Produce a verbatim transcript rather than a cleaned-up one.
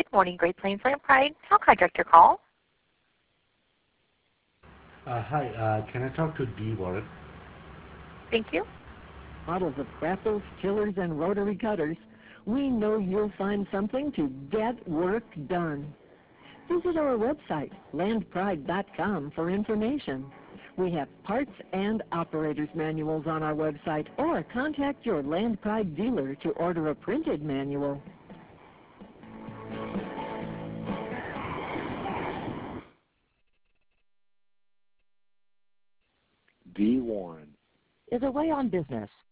morning, Great Plains Land Pride. How can I direct your call? Uh, hi, uh, can I talk to Dee Warren? Thank you. Models of grapples, tillers, and rotary cutters, we know you'll find something to get work done. Visit our website, land pride dot com, for information. We have parts and operators manuals on our website, or contact your Land Pride dealer to order a printed manual. Dee Warren is away on business.